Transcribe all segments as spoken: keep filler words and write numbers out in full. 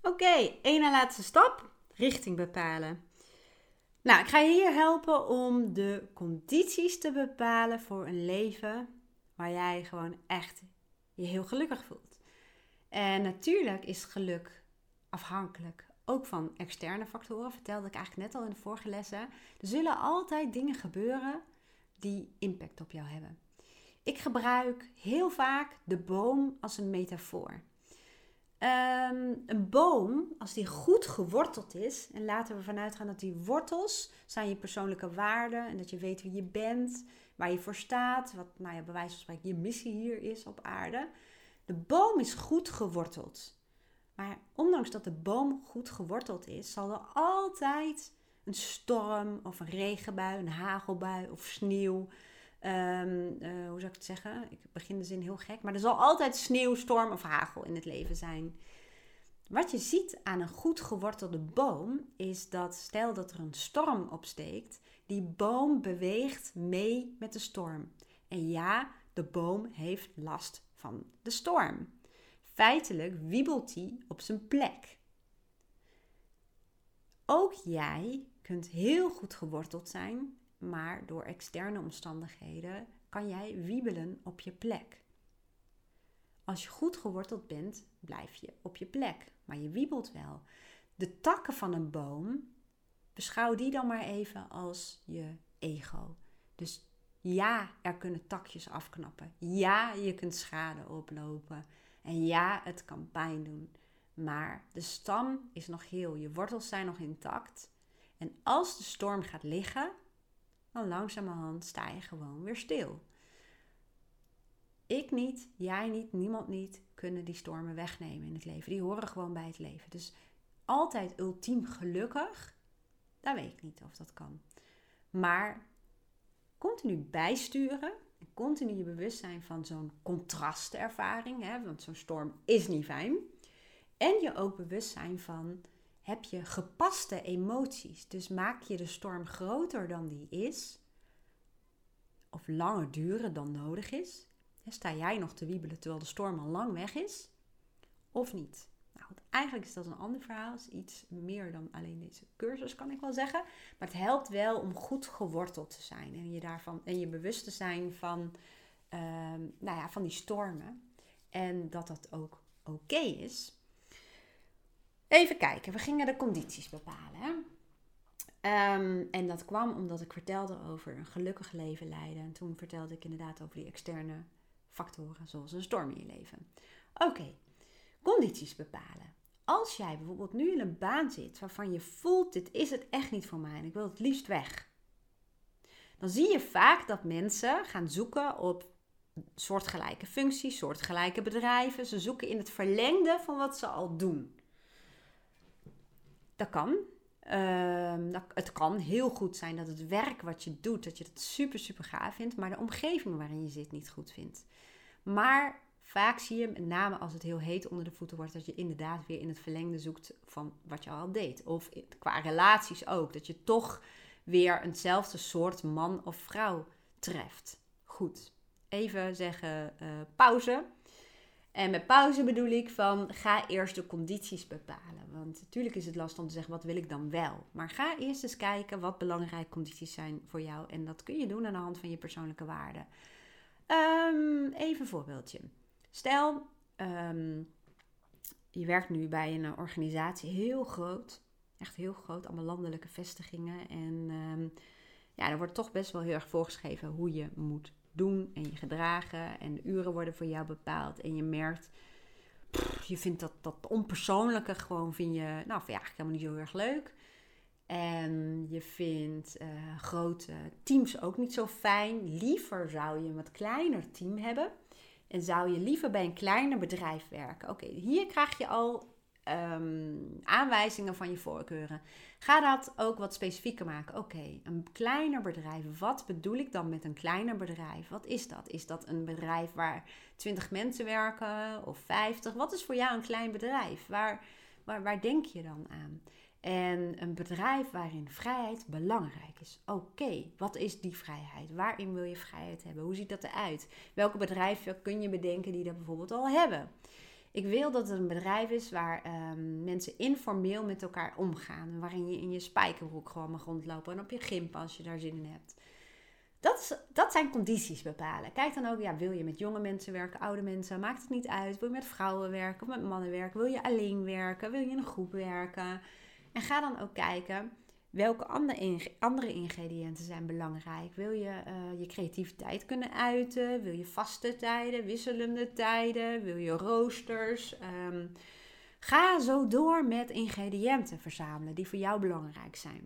Oké, okay, één na laatste stap. Richting bepalen. Nou, ik ga je hier helpen om de condities te bepalen voor een leven waar jij gewoon echt je heel gelukkig voelt. En natuurlijk is geluk afhankelijk ook van externe factoren. Vertelde ik eigenlijk net al in de vorige lessen. Er zullen altijd dingen gebeuren die impact op jou hebben. Ik gebruik heel vaak de boom als een metafoor. Um, een boom, als die goed geworteld is, en laten we vanuit gaan dat die wortels zijn je persoonlijke waarden en dat je weet wie je bent, waar je voor staat, wat nou ja, bij wijze van spreken je missie hier is op aarde. De boom is goed geworteld. Maar ondanks dat de boom goed geworteld is, zal er altijd een storm of een regenbui, een hagelbui of sneeuw. Um, uh, hoe zou ik het zeggen? Ik begin de zin heel gek. Maar er zal altijd sneeuw, storm of hagel in het leven zijn. Wat je ziet aan een goed gewortelde boom is dat, stel dat er een storm opsteekt, die boom beweegt mee met de storm. En ja, de boom heeft last van de storm. Feitelijk wiebelt hij op zijn plek. Ook jij kunt heel goed geworteld zijn, maar door externe omstandigheden kan jij wiebelen op je plek. Als je goed geworteld bent, blijf je op je plek, maar je wiebelt wel. De takken van een boom, beschouw die dan maar even als je ego. Dus ja, er kunnen takjes afknappen. Ja, je kunt schade oplopen. En ja, het kan pijn doen. Maar de stam is nog heel, je wortels zijn nog intact. En als de storm gaat liggen, dan langzamerhand sta je gewoon weer stil. Ik niet, jij niet, niemand niet kunnen die stormen wegnemen in het leven. Die horen gewoon bij het leven. Dus altijd ultiem gelukkig, dat weet ik niet of dat kan. Maar continu bijsturen en continu je bewust zijn van zo'n contrastervaring, hè, want zo'n storm is niet fijn. En je ook bewust zijn van, heb je gepaste emoties? Dus maak je de storm groter dan die is, of langer duren dan nodig is. Sta jij nog te wiebelen terwijl de storm al lang weg is? Of niet? Nou, eigenlijk is dat een ander verhaal. Is iets meer dan alleen deze cursus, kan ik wel zeggen. Maar het helpt wel om goed geworteld te zijn. En je, daarvan, en je bewust te zijn van, uh, nou ja, van die stormen. En dat dat ook oké okay is. Even kijken, we gingen de condities bepalen. Hè? Um, en dat kwam omdat ik vertelde over een gelukkig leven leiden. En toen vertelde ik inderdaad over die externe factoren, zoals een storm in je leven. Oké, okay. Condities bepalen. Als jij bijvoorbeeld nu in een baan zit waarvan je voelt, dit is het echt niet voor mij en ik wil het liefst weg. Dan zie je vaak dat mensen gaan zoeken op soortgelijke functies, soortgelijke bedrijven. Ze zoeken in het verlengde van wat ze al doen. Dat kan. Uh, het kan heel goed zijn dat het werk wat je doet, dat je het super, super gaaf vindt, maar de omgeving waarin je zit niet goed vindt. Maar vaak zie je, met name als het heel heet onder de voeten wordt, dat je inderdaad weer in het verlengde zoekt van wat je al deed. Of qua relaties ook, dat je toch weer eenzelfde soort man of vrouw treft. Goed, even zeggen uh, pauze. En met pauze bedoel ik van, ga eerst de condities bepalen. Want natuurlijk is het lastig om te zeggen, wat wil ik dan wel? Maar ga eerst eens kijken wat belangrijke condities zijn voor jou. En dat kun je doen aan de hand van je persoonlijke waarden. Um, even een voorbeeldje. Stel, um, je werkt nu bij een organisatie heel groot. Echt heel groot, allemaal landelijke vestigingen. En um, ja, er wordt toch best wel heel erg voorgeschreven hoe je moet doen en je gedragen. En de uren worden voor jou bepaald. En je merkt, pff, je vindt dat, dat onpersoonlijke gewoon, vind je, nou, vind je eigenlijk helemaal niet zo heel erg leuk. En je vindt uh, grote teams ook niet zo fijn. Liever zou je een wat kleiner team hebben. En zou je liever bij een kleiner bedrijf werken. Oké, okay, hier krijg je al um, aanwijzingen van je voorkeuren. Ga dat ook wat specifieker maken. Oké, okay, een kleiner bedrijf. Wat bedoel ik dan met een kleiner bedrijf? Wat is dat? Is dat een bedrijf waar twintig mensen werken of vijftig? Wat is voor jou een klein bedrijf? Waar, waar, waar denk je dan aan? En een bedrijf waarin vrijheid belangrijk is. Oké, okay, wat is die vrijheid? Waarin wil je vrijheid hebben? Hoe ziet dat eruit? Welke bedrijven kun je bedenken die dat bijvoorbeeld al hebben? Ik wil dat het een bedrijf is waar um, mensen informeel met elkaar omgaan. Waarin je in je spijkerbroek gewoon mag rondlopen en op je gympas als je daar zin in hebt. Dat, is, dat zijn condities bepalen. Kijk dan ook, ja, wil je met jonge mensen werken, oude mensen, maakt het niet uit. Wil je met vrouwen werken of met mannen werken? Wil je alleen werken? Wil je in een groep werken? En ga dan ook kijken, welke andere, andere ingrediënten zijn belangrijk? Wil je uh, je creativiteit kunnen uiten? Wil je vaste tijden, wisselende tijden? Wil je roosters? Um, ga zo door met ingrediënten verzamelen die voor jou belangrijk zijn.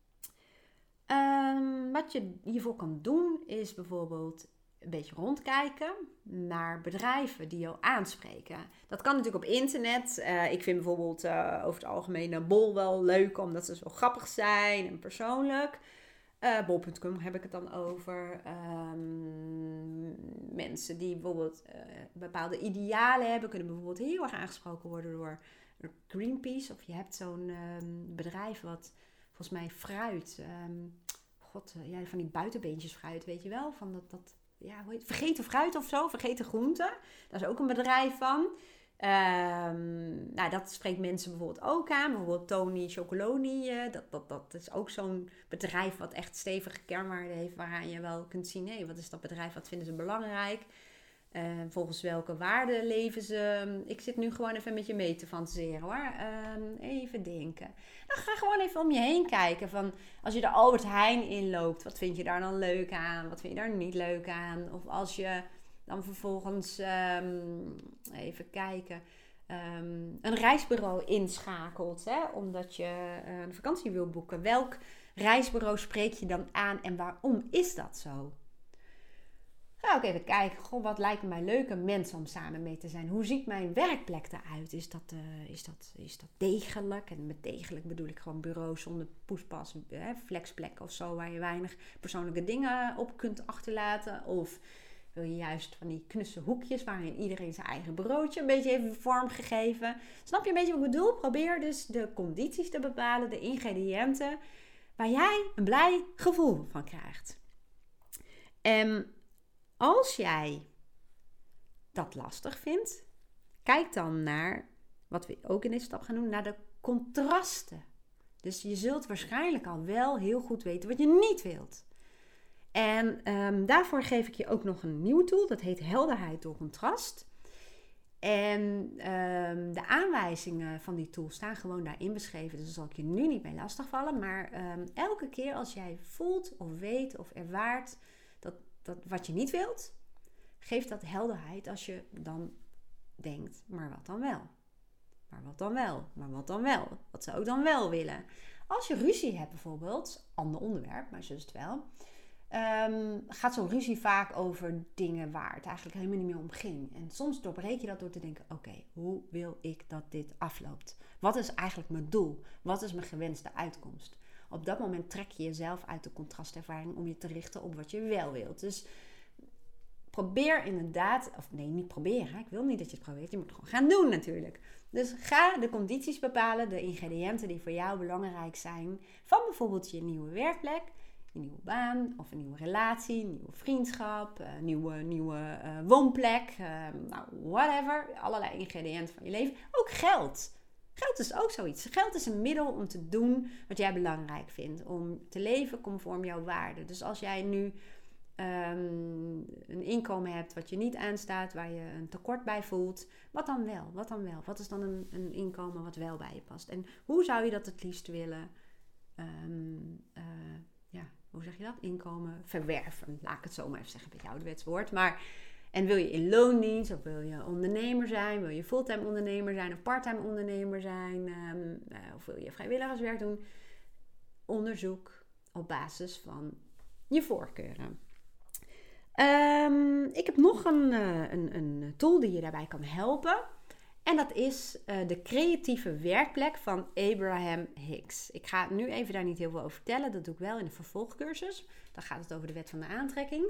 Um, wat je hiervoor kan doen is bijvoorbeeld een beetje rondkijken naar bedrijven die jou aanspreken. Dat kan natuurlijk op internet. Uh, ik vind bijvoorbeeld uh, over het algemeen uh, Bol wel leuk, omdat ze zo grappig zijn en persoonlijk. Uh, Bol punt com heb ik het dan over. Um, mensen die bijvoorbeeld uh, bepaalde idealen hebben, kunnen bijvoorbeeld heel erg aangesproken worden door, door Greenpeace. Of je hebt zo'n um, bedrijf wat volgens mij fruit, um, god, uh, ja, van die buitenbeentjes fruit, weet je wel, van dat... dat Ja, hoe heet, vergeten fruit of zo, vergeten groenten. Daar is ook een bedrijf van. Um, nou, dat spreekt mensen bijvoorbeeld ook aan. Bijvoorbeeld Tony Chocoloni. Uh, dat, dat, dat is ook zo'n bedrijf wat echt stevige kernwaarden heeft. Waaraan je wel kunt zien, hé, wat is dat bedrijf? Wat vinden ze belangrijk? Uh, volgens welke waarden leven ze? Ik zit nu gewoon even met je mee te fantaseren hoor. Um, even denken. Nou, ga gewoon even om je heen kijken. Van, als je de Albert Heijn inloopt, wat vind je daar dan leuk aan? Wat vind je daar niet leuk aan? Of als je dan vervolgens, um, even kijken, um, een reisbureau inschakelt. Hè, omdat je uh, een vakantie wil boeken. Welk reisbureau spreek je dan aan en waarom is dat zo? Ga ook even kijken, goh, wat lijkt mij leuke mensen om samen mee te zijn. Hoe ziet mijn werkplek eruit? Is dat, uh, is dat, is dat degelijk? En met degelijk bedoel ik gewoon bureaus zonder poespas, hè, flexplekken of zo, waar je weinig persoonlijke dingen op kunt achterlaten. Of wil je juist van die knusse hoekjes waarin iedereen zijn eigen broodje een beetje heeft vormgegeven. Snap je een beetje wat ik bedoel? Probeer dus de condities te bepalen, de ingrediënten, waar jij een blij gevoel van krijgt. En als jij dat lastig vindt, kijk dan naar, wat we ook in deze stap gaan doen, naar de contrasten. Dus je zult waarschijnlijk al wel heel goed weten wat je niet wilt. En um, daarvoor geef ik je ook nog een nieuwe tool, dat heet helderheid door contrast. En um, de aanwijzingen van die tool staan gewoon daarin beschreven, dus daar zal ik je nu niet mee lastigvallen. Maar um, elke keer als jij voelt of weet of ervaart dat, dat wat je niet wilt, geeft dat helderheid als je dan denkt, maar wat dan wel? Maar wat dan wel? Maar wat dan wel? Wat zou ik dan wel willen? Als je ruzie hebt bijvoorbeeld, ander onderwerp, maar zo is het wel, um, gaat zo'n ruzie vaak over dingen waar het eigenlijk helemaal niet meer om ging. En soms doorbreek je dat door te denken, oké, okay, hoe wil ik dat dit afloopt? Wat is eigenlijk mijn doel? Wat is mijn gewenste uitkomst? Op dat moment trek je jezelf uit de contrastervaring om je te richten op wat je wel wilt. Dus probeer inderdaad, of nee, niet proberen. Ik wil niet dat je het probeert. Je moet het gewoon gaan doen natuurlijk. Dus ga de condities bepalen, de ingrediënten die voor jou belangrijk zijn. Van bijvoorbeeld je nieuwe werkplek, je nieuwe baan of een nieuwe relatie, een nieuwe vriendschap, een nieuwe, nieuwe uh, woonplek, uh, nou, whatever. Allerlei ingrediënten van je leven. Ook geld. Geld is ook zoiets. Geld is een middel om te doen wat jij belangrijk vindt. Om te leven conform jouw waarden. Dus als jij nu Um, een inkomen hebt wat je niet aanstaat, waar je een tekort bij voelt, wat dan wel? Wat dan wel? Wat is dan een, een inkomen wat wel bij je past? En hoe zou je dat het liefst willen, um, uh, ja, hoe zeg je dat? Inkomen verwerven. Laat ik het zo maar even zeggen, een beetje ouderwets woord. Maar, en wil je in loondienst, of wil je ondernemer zijn? Wil je fulltime ondernemer zijn of parttime ondernemer zijn? Um, uh, of wil je vrijwilligerswerk doen? Onderzoek op basis van je voorkeuren. Um, ik heb nog een, uh, een, een tool die je daarbij kan helpen. En dat is uh, de creatieve werkplek van Abraham Hicks. Ik ga nu even daar niet heel veel over vertellen. Dat doe ik wel in de vervolgcursus. Dan gaat het over de wet van de aantrekking.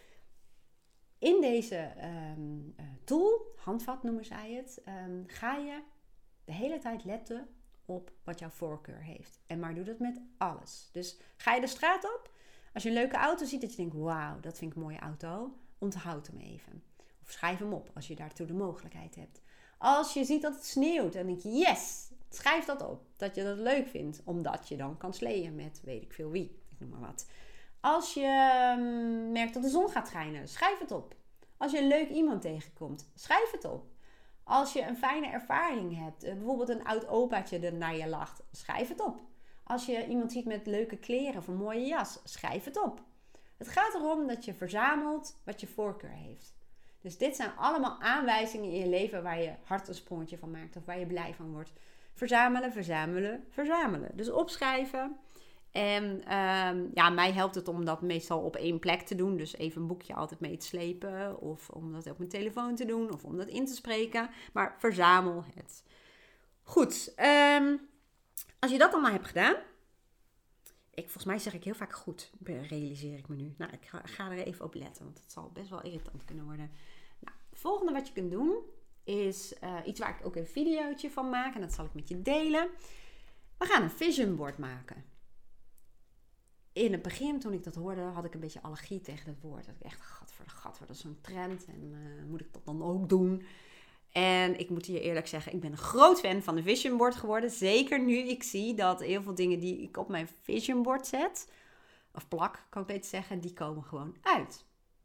In deze um, uh, tool, handvat noemen zij het, um, ga je de hele tijd letten op wat jouw voorkeur heeft. En maar doe dat met alles. Dus ga je de straat op. Als je een leuke auto ziet, dat je denkt, wauw, dat vind ik een mooie auto, onthoud hem even. Of schrijf hem op als je daartoe de mogelijkheid hebt. Als je ziet dat het sneeuwt, dan denk je, yes, schrijf dat op. Dat je dat leuk vindt, omdat je dan kan sleeën met weet ik veel wie. Ik noem maar wat. Als je um, merkt dat de zon gaat schijnen, schrijf het op. Als je een leuk iemand tegenkomt, schrijf het op. Als je een fijne ervaring hebt, bijvoorbeeld een oud opaatje er naar je lacht, schrijf het op. Als je iemand ziet met leuke kleren of een mooie jas, schrijf het op. Het gaat erom dat je verzamelt wat je voorkeur heeft. Dus dit zijn allemaal aanwijzingen in je leven waar je hart een sprongetje van maakt of waar je blij van wordt. Verzamelen, verzamelen, verzamelen. Dus opschrijven. En um, ja, mij helpt het om dat meestal op één plek te doen. Dus even een boekje altijd mee te slepen. Of om dat op mijn telefoon te doen. Of om dat in te spreken. Maar verzamel het. Goed. Um, als je dat allemaal hebt gedaan. Ik, volgens mij zeg ik heel vaak goed. Realiseer ik me nu. Nou, ik ga, ga er even op letten. Want het zal best wel irritant kunnen worden. Nou, het volgende wat je kunt doen. Is uh, iets waar ik ook een videootje van maak. En dat zal ik met je delen. We gaan een vision board maken. In het begin, toen ik dat hoorde, had ik een beetje allergie tegen dat woord. Dat ik echt, gat voor de gat, dat is zo'n trend. En uh, moet ik dat dan ook doen? En ik moet je eerlijk zeggen, ik ben een groot fan van de vision board geworden. Zeker nu ik zie dat heel veel dingen die ik op mijn vision board zet, of plak, kan ik beter zeggen, die komen gewoon uit.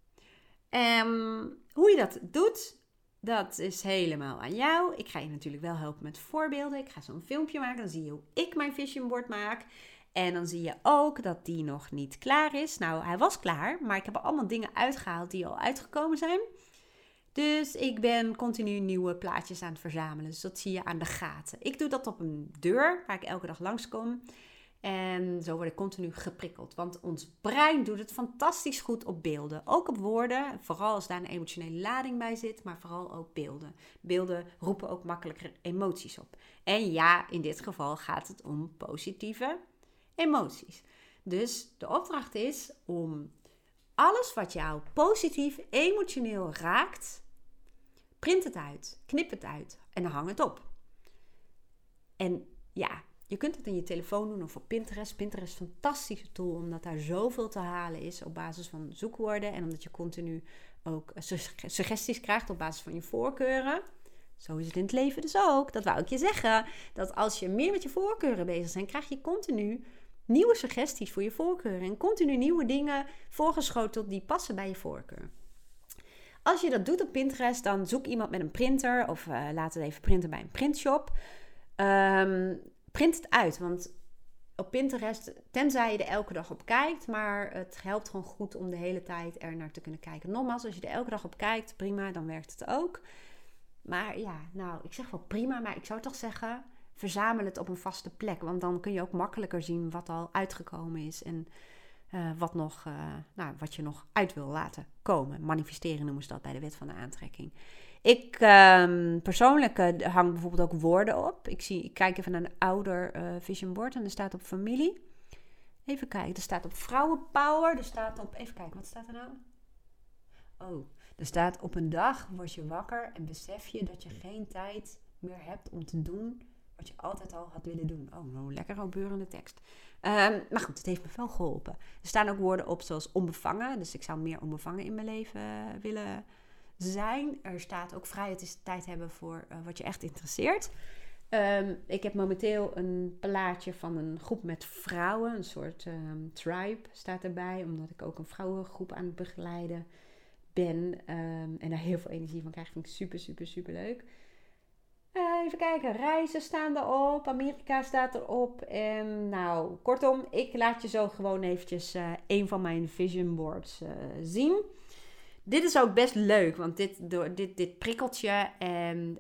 Um, hoe je dat doet, dat is helemaal aan jou. Ik ga je natuurlijk wel helpen met voorbeelden. Ik ga zo'n filmpje maken, dan zie je hoe ik mijn vision board maak. En dan zie je ook dat die nog niet klaar is. Nou, hij was klaar, maar ik heb er allemaal dingen uitgehaald die al uitgekomen zijn. Dus ik ben continu nieuwe plaatjes aan het verzamelen. Dus dat zie je aan de gaten. Ik doe dat op een deur waar ik elke dag langskom. En zo word ik continu geprikkeld. Want ons brein doet het fantastisch goed op beelden. Ook op woorden. Vooral als daar een emotionele lading bij zit. Maar vooral ook beelden. Beelden roepen ook makkelijker emoties op. En ja, in dit geval gaat het om positieve emoties. Dus de opdracht is om alles wat jou positief, emotioneel raakt, print het uit, knip het uit en hang het op. En ja, je kunt het in je telefoon doen of op Pinterest. Pinterest is een fantastische tool, omdat daar zoveel te halen is op basis van zoekwoorden en omdat je continu ook suggesties krijgt op basis van je voorkeuren. Zo is het in het leven dus ook. Dat wou ik je zeggen. Dat als je meer met je voorkeuren bezig bent, krijg je continu nieuwe suggesties voor je voorkeuren. En continu nieuwe dingen voorgeschoteld die passen bij je voorkeur. Als je dat doet op Pinterest, dan zoek iemand met een printer. Of uh, laat het even printen bij een printshop. Um, print het uit. Want op Pinterest, tenzij je er elke dag op kijkt. Maar het helpt gewoon goed om de hele tijd er naar te kunnen kijken. Nogmaals, als je er elke dag op kijkt, prima, dan werkt het ook. Maar ja, nou, ik zeg wel prima, maar ik zou toch zeggen, verzamel het op een vaste plek. Want dan kun je ook makkelijker zien wat al uitgekomen is. En uh, wat, nog, uh, nou, wat je nog uit wil laten komen. Manifesteren noemen ze dat bij de wet van de aantrekking. Ik uh, persoonlijk uh, hang bijvoorbeeld ook woorden op. Ik, zie, ik kijk even naar een ouder uh, vision board en er staat op familie. Even kijken, er staat op vrouwenpower. Er staat op, even kijken, wat staat er nou? Oh, er staat op een dag word je wakker en besef je dat je geen tijd meer hebt om te doen wat je altijd al had willen doen. Oh, nou, lekker opbeurende tekst. Um, maar goed, het heeft me wel geholpen. Er staan ook woorden op zoals onbevangen. Dus ik zou meer onbevangen in mijn leven uh, willen zijn. Er staat ook vrijheid tijd hebben voor uh, wat je echt interesseert. Um, ik heb momenteel een plaatje van een groep met vrouwen. Een soort um, tribe staat erbij. Omdat ik ook een vrouwengroep aan het begeleiden ben. Um, en daar heel veel energie van krijg. Vind ik super, super, super leuk. Uh, even kijken, reizen staan erop, Amerika staat erop. En nou, kortom, ik laat je zo gewoon eventjes uh, een van mijn vision boards uh, zien. Dit is ook best leuk, want dit, door, dit, dit prikkelt je. En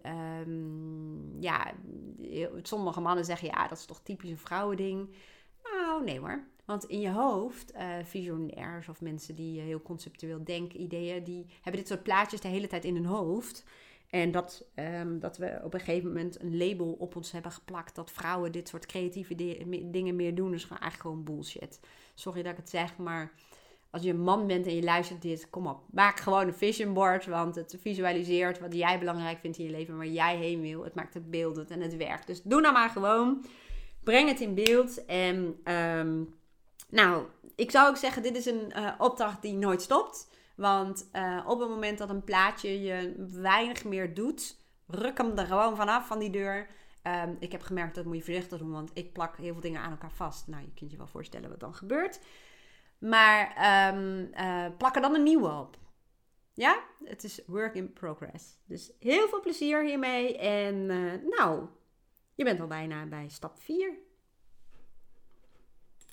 um, ja, sommige mannen zeggen, ja, dat is toch typisch een vrouwending. Nou, nee hoor. Want in je hoofd, uh, visionairs of mensen die uh, heel conceptueel denken, ideeën, die hebben dit soort plaatjes de hele tijd in hun hoofd. En dat, um, dat we op een gegeven moment een label op ons hebben geplakt dat vrouwen dit soort creatieve de- dingen meer doen. Dus gewoon eigenlijk gewoon bullshit. Sorry dat ik het zeg, maar als je een man bent en je luistert dit, kom op. Maak gewoon een vision board, want het visualiseert wat jij belangrijk vindt in je leven, waar jij heen wil. Het maakt het beeldend en het werkt. Dus doe nou maar gewoon. Breng het in beeld. En um, nou, ik zou ook zeggen, dit is een uh, opdracht die nooit stopt. Want uh, op het moment dat een plaatje je weinig meer doet, Ruk hem er gewoon vanaf van die deur. Um, ik heb gemerkt dat moet je voorzichtig doen, want ik plak heel veel dingen aan elkaar vast. Nou, je kunt je wel voorstellen wat dan gebeurt. Maar um, uh, plak er dan een nieuwe op. Ja, het is work in progress. Dus heel veel plezier hiermee. En uh, nou, je bent al bijna bij stap vier.